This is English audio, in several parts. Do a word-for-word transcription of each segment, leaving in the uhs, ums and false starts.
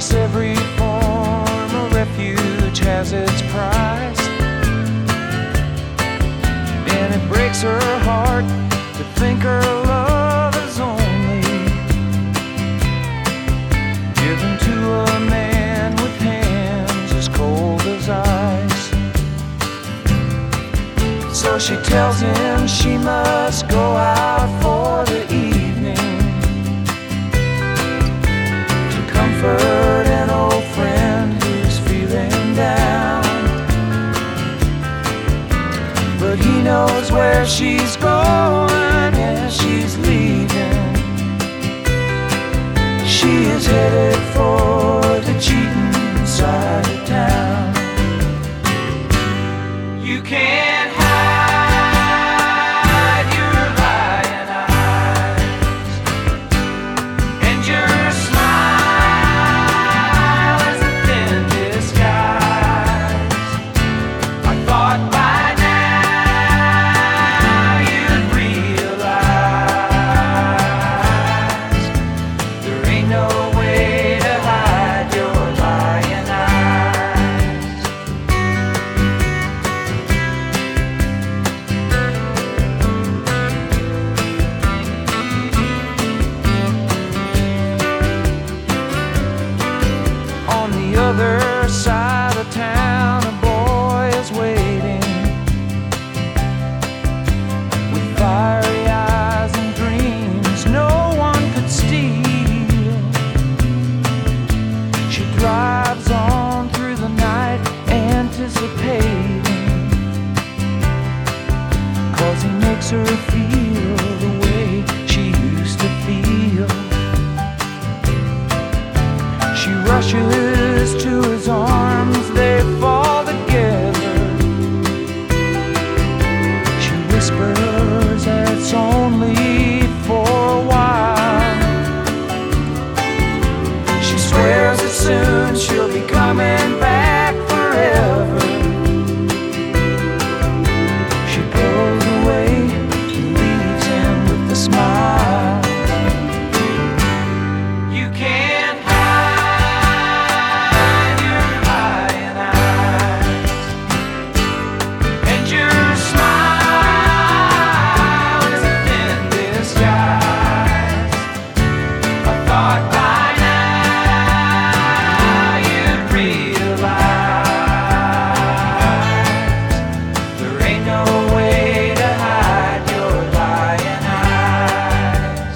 guess every form of refuge has its price, and it breaks her heart to think her love is only given to a man with hands as cold as ice. So she tells him she must go out for the evening to comfort an old friend who's feeling down. But he knows where she's going, yeah, she's leaving. She is headed for the cheating side of town. You can't hide your lying eyes, and your smile is a thin disguise. I thought by now you'd realize there ain't no way to hide your lying eyes. On the other side of town, a boy is waiting with fiery eyes and dreams no one could steal. She drives on through the night, anticipating, 'cause he makes her feel the way she used to feel. She rushes to his arms, they fall together. She whispers that it's only for a while. She swears that soon she'll be coming back forever. She pulls away and leaves him with a smile. You can't hide your lying eyes, and your smile is a thin disguise. I thought by now you'd realize there ain't no way to hide your lying eyes.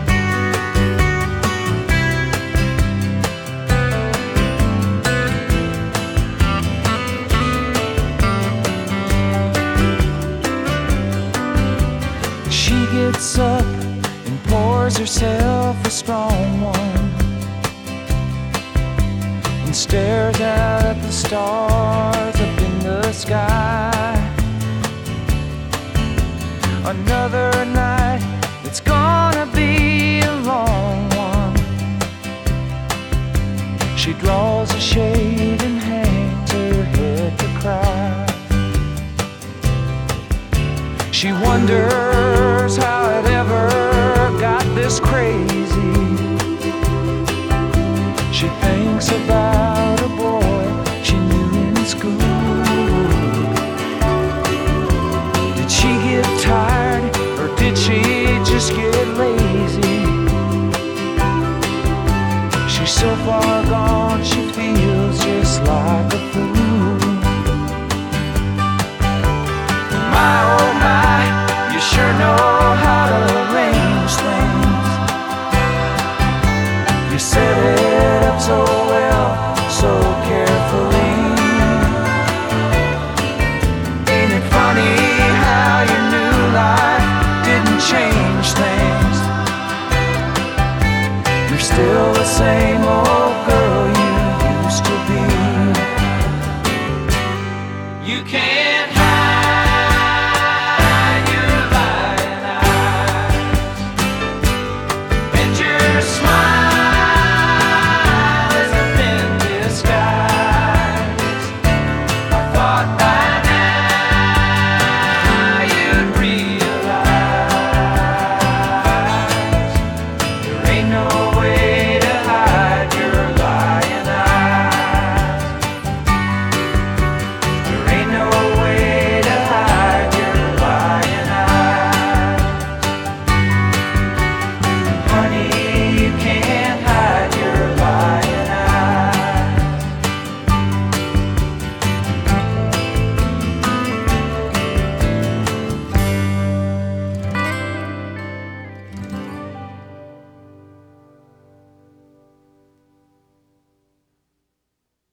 She gets up and pours herself a strong one and stares out at the stars up in the sky. Another night, it's gonna be a long one. She draws a shade and hangs her head to cry. She wonders how it ever got this crazy. She thinks about a boy she knew in school. Did she get tired, or did she just get lazy? She's so far gone, she feels just like a fool. My oh my, you sure know how to arrange things. You set it up so well, so carefully. Ain't it funny how your new life didn't change things? You're still the same old girl